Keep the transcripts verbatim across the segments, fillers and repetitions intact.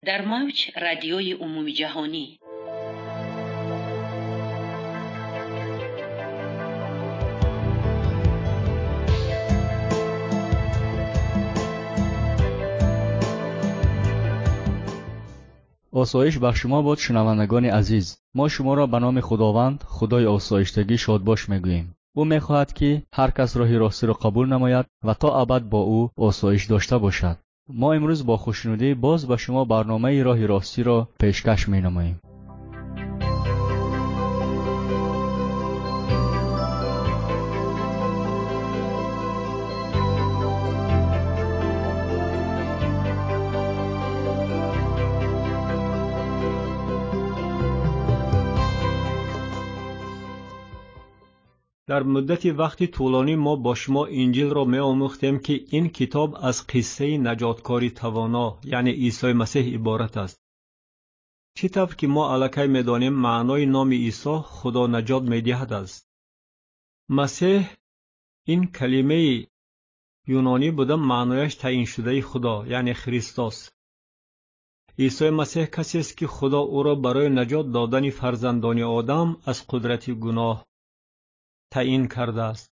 در موج رادیوی عمومی جهانی. آسایش بر شما باد شنوندگان عزیز. ما شما را به نام خداوند خدای آسایشتگی شادباش میگوییم. او میخواهد که هر کس راه راستی را قبول نماید و تا ابد با او آسایش داشته باشد. ما امروز با خوشنودی باز به شما برنامه راه راستی را پیشکش مینماییم. در مدت وقتی طولانی ما با شما انجیل را می آموختیم که این کتاب از قصه نجاتکاری توانا یعنی عیسی مسیح عبارت است. چه طور که ما الکی می دانیم معنای نام عیسی خدا نجات می دهد است. مسیح این کلمه یونانی بوده معنایش تعیین شده خدا یعنی خریستوس. عیسی مسیح کسی است که خدا او را برای نجات دادن فرزندان آدم از قدرت گناه تعیین کرده است.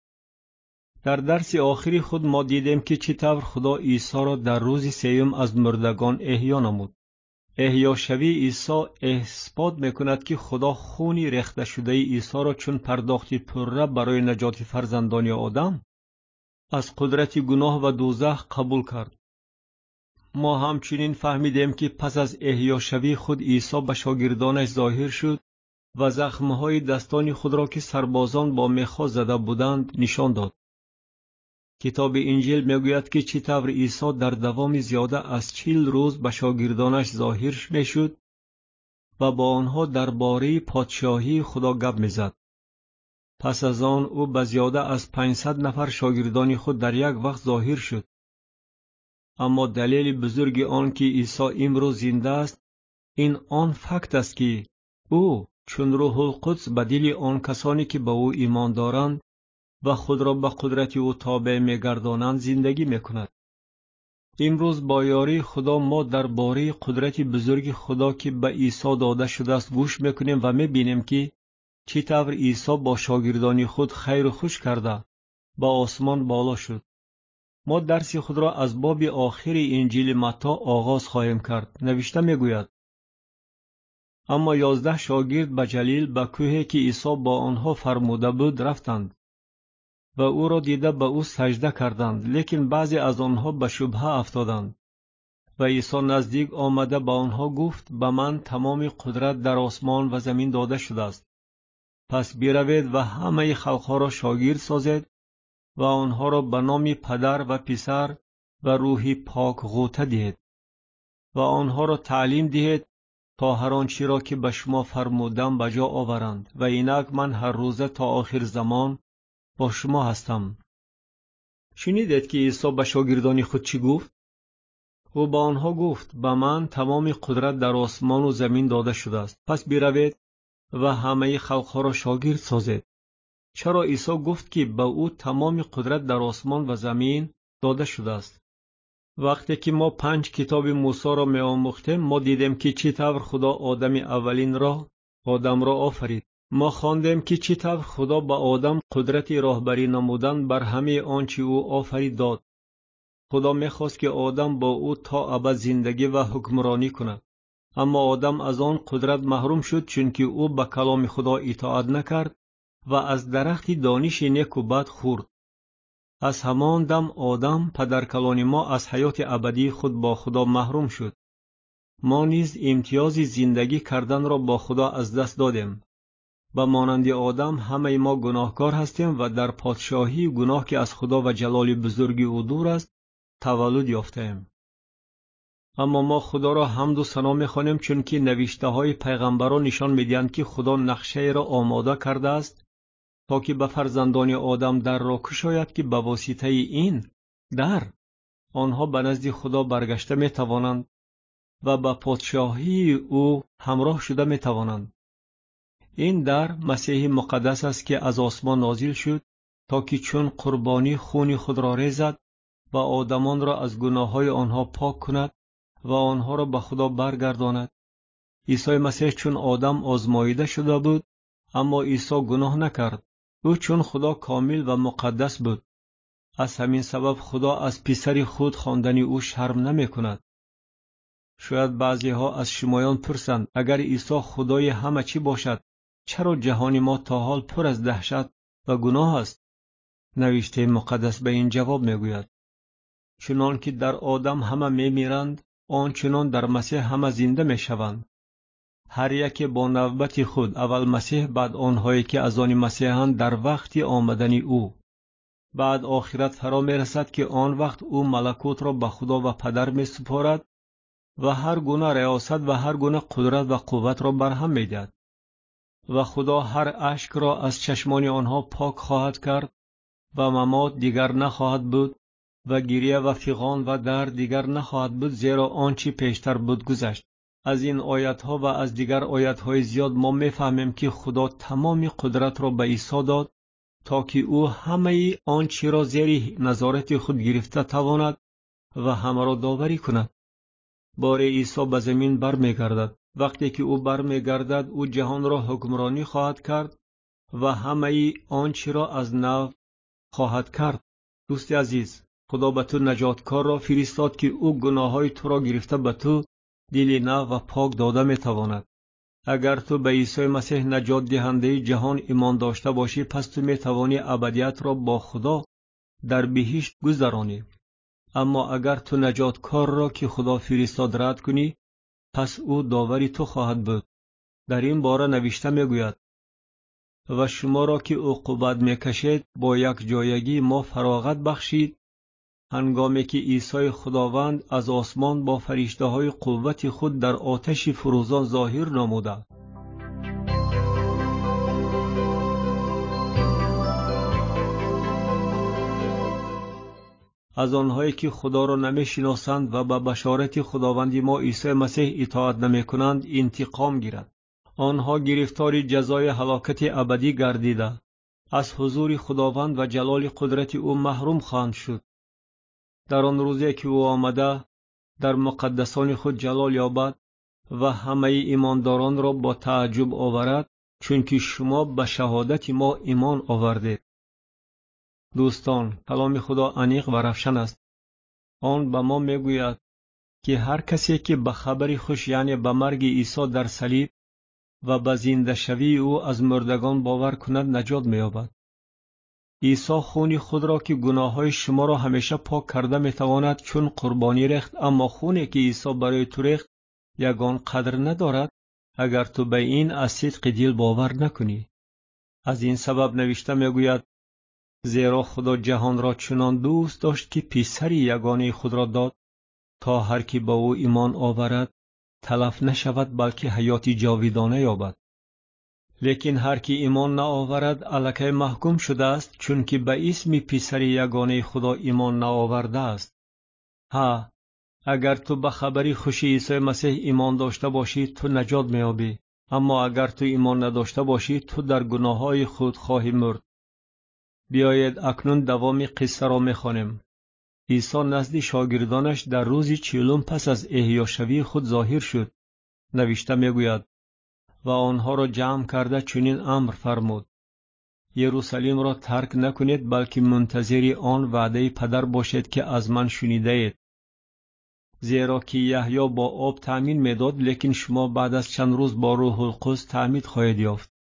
در درس آخری خود ما دیدیم که چطور خدا عیسی را در روز سیوم از مردگان احیا نمود. احیا شوی عیسی اثبات میکند که خدا خونی ریخته شده عیسی را چون پرداختی پره برای نجات فرزندان آدم از قدرت گناه و دوزخ قبول کرد. ما همچنین فهمیدیم که پس از احیا شوی خود عیسی به شاگردانش ظاهر شد و زخمهای دستان خود را که سربازان با میخا زده بودند نشان داد. کتاب انجیل میگوید که چطور عیسی در دوام زیاده از چهل روز به شاگردانش ظاهر میشد و با آنها درباره پادشاهی خدا گپ میزد. پس از آن او به زیاده از پانصد نفر شاگردان خود در یک وقت ظاهر شد. اما دلیل بزرگ آن که عیسی امروز زنده است این آن فکت است که او چون روح القدس به دل آن کسانی که به او ایمان دارند و خود را به قدرت او تابع می‌گردانند زندگی می‌کند. امروز با یاری خدا ما درباره قدرت بزرگ خدا که به عیسی داده شده است گوش می‌کنیم و می‌بینیم که چطور عیسی با شاگردان خود خیر و خوش کرده به آسمان بالا شد. ما درس خود را از باب آخر انجیل متی آغاز خواهیم کرد. نوشته می‌گوید: اما یازده شاگرد به جلیل به کوهی که عیسی با آنها فرموده بود رفتند و او را دیده به او سجده کردند، لیکن بعضی از آنها به شبهه افتادند. و عیسی نزدیک آمده به آنها گفت: به من تمام قدرت در آسمان و زمین داده شده است. پس بروید و همه خلقها را شاگرد سازید و آنها را به نام پدر و پسر و روح پاک غوطه دهید و آنها را تعلیم دهید تا هر آنچه را که به شما فرمودم به جا آورند و اینک من هر روزه تا آخر زمان با شما هستم. شنیدید که عیسی به شاگردان خود چی گفت؟ او با آنها گفت: به من تمام قدرت در آسمان و زمین داده شده است. پس بروید و همه خلقها را شاگرد سازید. چرا عیسی گفت که به او تمام قدرت در آسمان و زمین داده شده است؟ وقتی که ما پنج کتاب موسی را می آموختیم ما دیدیم که چطور خدا آدم اولین را آدم را آفرید. ما خواندیم که چطور خدا به آدم قدرت راهبری نمودن بر همه آنچه او آفرید داد. خدا می‌خواست که آدم با او تا ابد زندگی و حکمرانی کند. اما آدم از آن قدرت محروم شد چون که او به کلام خدا اطاعت نکرد و از درخت دانش نیک و بد خورد. از همان دم آدم پدرکلان ما از حیات ابدی خود با خدا محروم شد. ما نیز امتیاز زندگی کردن را با خدا از دست دادیم. به مانند آدم همه ما گناهکار هستیم و در پادشاهی گناه که از خدا و جلال بزرگی او دور است تولد یافتیم. اما ما خدا را حمد و ثنا می‌خوانیم چون که نوشته های پیغمبران نشان می‌دهند که خدا نقشه را آماده کرده است تا که به فرزندان آدم در را گشاید که به واسطه این در آنها به نزد خدا برگشته می توانند و به پادشاهی او همراه شده می توانند. این در مسیح مقدس است که از آسمان نازل شد تا که چون قربانی خون خود را ریزد و آدمان را از گناههای آنها پاک کند و آنها را به خدا برگرداند. عیسی مسیح چون آدم آزماییده شده بود، اما عیسی گناه نکرد. او چون خدا کامل و مقدس بود. از همین سبب خدا از پسر خود خواندن او شرم نمی کند. شاید بعضی ها از شمایان پرسند اگر عیسی خدای همه چی باشد، چرا جهان ما تا حال پر از دهشت و گناه است؟ نوشته مقدس به این جواب می گوید: چنان که در آدم همه می میرند، آنچنان در مسیح همه زنده می شوند. هر یک با نوبت خود، اول مسیح، بعد آنهایی که از آن مسیحند در وقت آمدن او. بعد آخرت فرا می رسد که آن وقت او ملکوت را به خدا و پدر می سپارد و هر گونه ریاست و هر گونه قدرت و قوت را برهم می دهد. و خدا هر اشک را از چشمان آنها پاک خواهد کرد و ممات دیگر نخواهد بود و گریه و فغان و درد دیگر نخواهد بود، زیرا آنچه پیشتر بود گذشت. از این آیت ها و از دیگر آیت های زیاد ما می فهمیم که خدا تمام قدرت را به عیسی داد تا که او همه آنچه را زیر نظارت خود گرفته تواند و همه را داوری کند. بار عیسی به زمین بر می گردد. وقتی که او بر می گردد، او جهان را حکمرانی خواهد کرد و همه آنچه را از نو خواهد کرد. دوست عزیز، خدا به تو نجاتکار را فرستاد که او گناههای تو را گرفته به تو دل نو و پاک داده می تواند. اگر تو به عیسی مسیح نجات دهنده جهان ایمان داشته باشی، پس تو می توانی ابدیت را با خدا در بهشت گذرانی. اما اگر تو نجاتکار را که خدا فرستاد رد کنی، پس او داوری تو خواهد بود. در این باره نوشته می گوید: و شما را که عقوبت می کشید با یک جایگی ما فراغت بخشید، هنگامی که عیسی خداوند از آسمان با فرشته های قوت خود در آتش فروزان ظاهر نموده. از آنهایی که خدا را نمی شناسند و به بشارت خداوند ما عیسی مسیح اطاعت نمی کنند انتقام گیرد. آنها گرفتار جزای هلاکت ابدی گردیده، از حضور خداوند و جلال قدرت او محروم خواهند شد. در آن روزی که او آمده در مقدسان خود جلال یابد و همه ایمانداران را با تعجب آورد، چون که شما به شهادت ما ایمان آوردید. دوستان، کلام خدا عمیق و روشن است. آن به ما میگوید که هر کسی که به خبر خوش، یعنی به مرگ عیسی در صلیب و به زنده شوی او از مردگان باور کند، نجات می‌یابد. عیسی خون خود را که گناه‌های شما را همیشه پاک کرده می‌تواند چون قربانی ریخت، اما خونی که عیسی برای تو ریخت یگان قدر ندارد اگر تو به این از صدق دل باور نکنی. از این سبب نوشته می‌گوید: زیرا خدا جهان را چنان دوست داشت که پسر یگانه خود را داد تا هر کی به او ایمان آورد تلف نشود بلکه حیات جاودانه یابد. لیکن هر کی ایمان نآورد الکی محکوم شده است، چون که به اسم پسر یگانه خدا ایمان نآورده است. ها، اگر تو به خبری خوش عیسی مسیح ایمان داشته باشی تو نجات می‌یابی، اما اگر تو ایمان نداشته باشی تو در گناه‌های خود خواهی مرد. بیایید اکنون دوام قصه را می‌خوانیم. عیسی نزد شاگردانش در روز چهلم پس از احیا شوی خود ظاهر شد. نوشته می‌گوید: و آنها را جمع کرده چنین امر فرمود: یروشلیم را ترک نکنید، بلکه منتظر آن وعده پدر باشید که از من شنیده اید. زیرا که یحیی با آب تعمید می‌داد، لیکن شما بعد از چند روز با روح القدس تعمید خواهید یافت.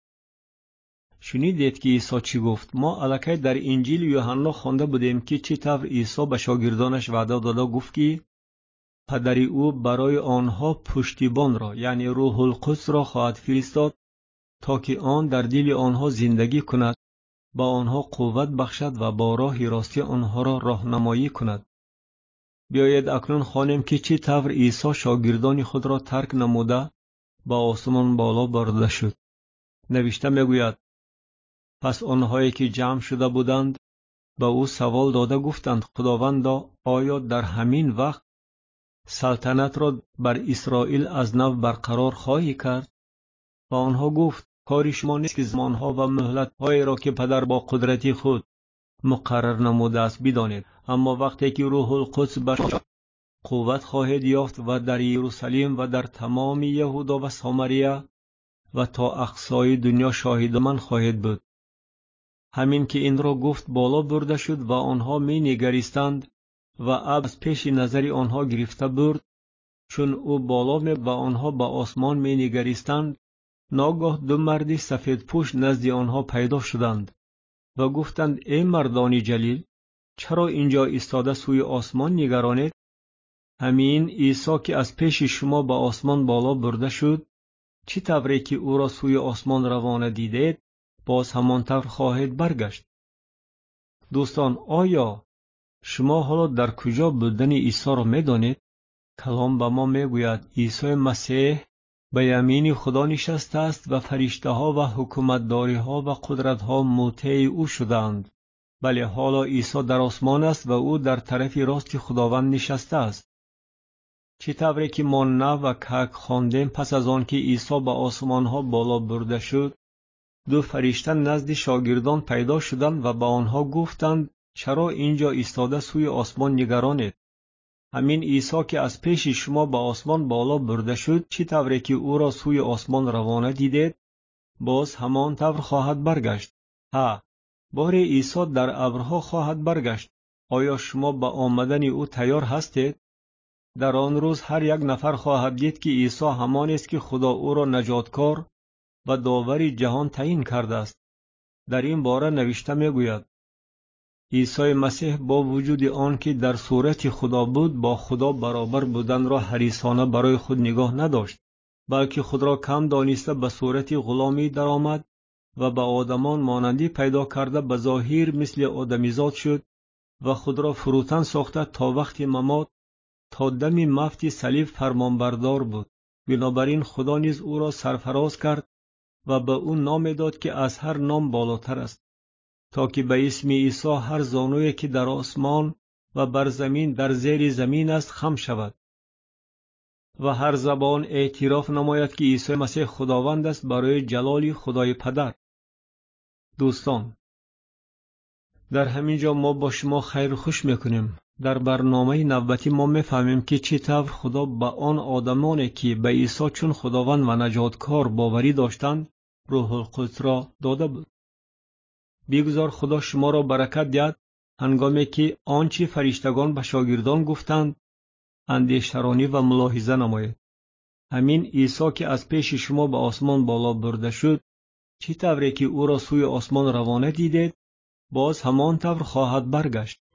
شنیدید که عیسی چی گفت؟ ما الکی در انجیل یوحنا خوانده بودیم که چه طور عیسی به شاگردانش وعده داده گفت که پدر او برای آنها پشتیبان را، یعنی روح القدس را خواهد فرستاد تا که آن در دل آنها زندگی کند، با آنها قوت بخشد و با راه راستی آنها را راهنمایی کند. بیایید اکنون خوانیم که چه طور عیسی شاگردان خود را ترک نموده به آسمان بالا برده شد. نوشته میگوید: پس آنهایی که جمع شده بودند به او سوال داده گفتند: خداوندا، آیا در همین وقت سلطنت را بر اسرائیل از نو برقرار خواهی کرد؟ و آنها گفت: کاری شما نیست که زمانها و مهلت‌هایی را که پدر با قدرتی خود مقرر نموده است بدانید، اما وقتی که روح القدس بر قوت خواهد یافت و در یروشلیم و در تمام یهودا و سامریه و تا اقصای دنیا شاهد من خواهد بود. همین که این را گفت بالا برده شد و آنها می نگریستند و ابر از پیش نظر آنها گرفته برد. چون او بالا می و آنها به آسمان می نگریستند، ناگاه دو مردی سفید پوش نزد آنها پیدا شدند و گفتند ای مردان جلیل، چرا اینجا ایستاده سوی آسمان نگرانید؟ همین عیسی که از پیش شما به آسمان بالا برده شد، چی طوری که او را سوی آسمان روانه دیدید، باز همان طور خواهد برگشت. دوستان، آیا شما حالا در کجا بودن عیسی را می دانید؟ کلام به ما می گوید عیسی مسیح به یمین خدا نشسته است و فرشته ها و حکومتداری ها و قدرت ها مطیع او شدند. بله، حالا عیسی در آسمان است و او در طرف راست خداوند نشسته است. چه طوری که ما نه و کک خواندیم، پس از آن که عیسی به آسمان ها بالا برده شد، دو فرشته نزد شاگردان پیدا شدند و به آنها گفتند چرا اینجا ایستاده سوی آسمان نگرانید؟ همین عیسی که از پیش شما به آسمان بالا برده شد، چه طوری که او را سوی آسمان روانه دیدید، باز همان طور خواهد برگشت. ها، بار عیسی در ابرها خواهد برگشت. آیا شما به آمدن او تیار هستید؟ در آن روز هر یک نفر خواهد دید که عیسی همان است که خدا او را نجاتکار و داور جهان تعیین کرده است. در این باره نوشته میگوید عیسی مسیح با وجود آن که در صورت خدا بود، با خدا برابر بودن را حریصانه برای خود نگاه نداشت، بلکه خود را کم دانسته به صورت غلامی درآمد و به آدمان مانندی پیدا کرده به ظاهر مثل آدمیزاد شد و خود را فروتن ساخته تا وقت ممات، تا دم مفت صلیب فرمانبردار بود. بنابراین خدا نیز او را سرفراز کرد و به او نام داد که از هر نام بالاتر است، تا که به اسم عیسی هر زانویی که در آسمان و بر زمین در زیر زمین است خم شود و هر زبان اعتراف نماید که عیسی مسیح خداوند است برای جلال خدای پدر. دوستان، در همین جا ما با شما خیر خوش میکنیم. در برنامه نوبتی ما میفهمیم که چطور خدا به آن آدمانی که به عیسی چون خداوند و نجاتکار باوری داشتند روح القدس را داده بود. بگذار خدا شما را برکت دهد هنگامی که آنچه فرشتگان به شاگردان گفتند اندیشترانی و ملاحظه نمایید. همین عیسی که از پیش شما به آسمان بالا برده شد، چه طوری که او را سوی آسمان روانه دیدید، باز همان طور خواهد برگشت.